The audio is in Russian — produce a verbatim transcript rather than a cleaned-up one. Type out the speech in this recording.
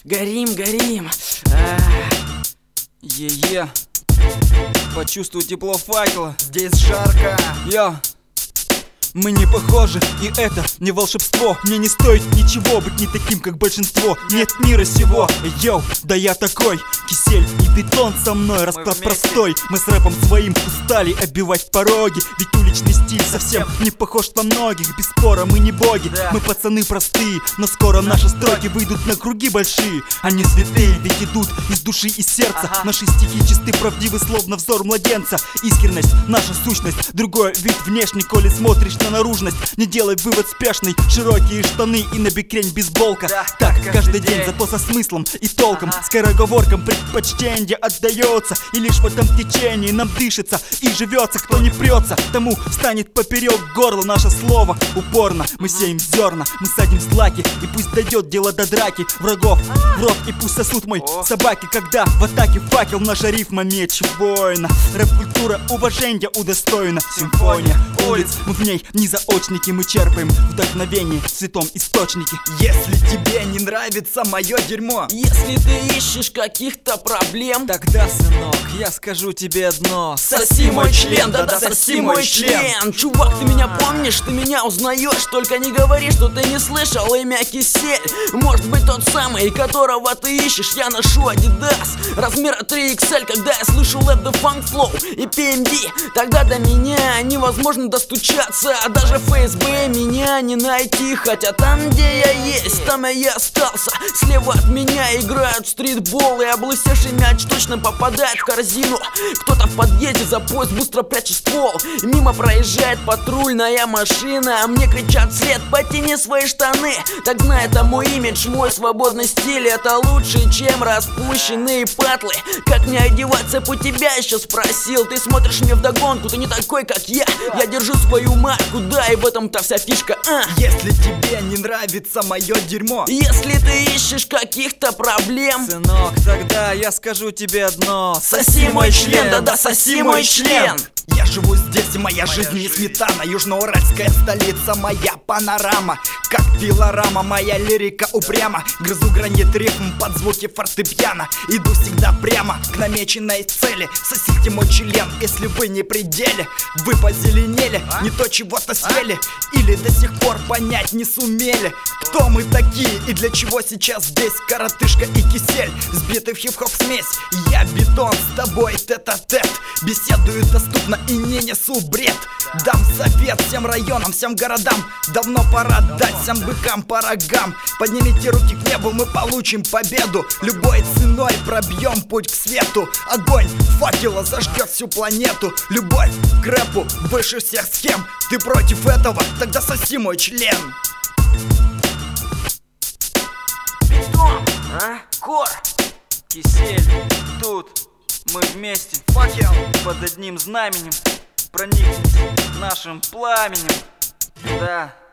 горим, горим. Е-е, почувствуй тепло факела. Здесь жарко. Йо. Мы не похожи, и это не волшебство. Мне не стоит ничего быть не таким, как большинство. Нет мира сего, йоу, да я такой. Кисель и бетон со мной, расклад простой. Мы с рэпом своим устали оббивать пороги. Ведь уличный стиль совсем не похож на многих. Без спора мы не боги, мы пацаны простые. Но скоро наши строки выйдут на круги большие. Они святые, ведь идут из души и сердца. Наши стихи чисты, правдивы, словно взор младенца. Искренность, наша сущность, другой вид внешний. Коли смотришь на наружность, не делай вывод спешный. Широкие штаны и на бикрень бейсболка. Так каждый день, зато со смыслом и толком. Скороговоркам предпочтение отдается. И лишь в этом течении нам дышится и живется. Кто не прется, тому станет поперек горла наше слово. Упорно мы сеем зерна, мы садим злаки. И пусть дойдет дело до драки врагов в рот, и пусть сосут мой собаки. Когда в атаке факел, наша рифма меч воина. Рэп-культура уважения удостоена. Симфония улиц, мы в ней не заочники. Мы черпаем вдохновение в святом источнике. Если тебе не нравится мое дерьмо, если ты ищешь каких-то проблем, тогда, сынок, я скажу тебе одно: соси мой член, да-да, соси мой член. Чувак, ты меня помнишь, ты меня узнаешь. Только не говори, что ты не слышал имя Кисель. Может быть тот самый, которого ты ищешь. Я ношу Адидас размера три икс эль. Когда я слышу Let the Funk Flow и пи эм ди, тогда до меня невозможно достучаться. А даже в эф эс бэ меня не найти. Хотя там, где я есть, там и я остался. Слева от меня играют стритбол, и облысевший мяч точно попадает в корзину. Кто-то в подъезде за поезд быстро прячет ствол. Мимо проезжает патрульная машина, а мне кричат вслед: потяни свои штаны. Так знай, это мой имидж, мой свободный стиль. Это лучше, чем распущенные патлы. Как мне одеваться, по тебя еще спросил. Ты смотришь мне вдогонку, ты не такой, как я. Я держу свою марку, да, и в этом-то вся фишка. а. Если тебе не нравится мое дерьмо, если ты ищешь каких-то проблем, сынок, тогда я скажу тебе одно: соси мой член, да-да, соси мой член. Я живу здесь, и моя жизнь не сметана. Южноуральская столица, моя панорама. Как пилорама, моя лирика упряма. Грызу гранит рифм под звуки фортепиано. Иду всегда прямо к намеченной цели. Сосите мой член, если вы не при деле. Вы позеленели, не то чего-то съели, или до сих пор понять не сумели, кто мы такие и для чего сейчас здесь. Коротышка и Кисель, сбитый в хип-хоп смесь. Я бетон, с тобой тет-а-тет. Беседую доступно и не несу бред. Дам совет всем районам, всем городам. Давно пора дать всем быкам по рогам. Поднимите руки к небу, мы получим победу. Любой ценой пробьем путь к свету. Огонь факела зажгет всю планету. Любовь к рэпу выше всех схем. Ты против этого? Тогда соси мой член. Бетон, а? Кор, Кисель, тут мы вместе, Факел, под одним знаменем. Проникнись нашим пламенем. Да.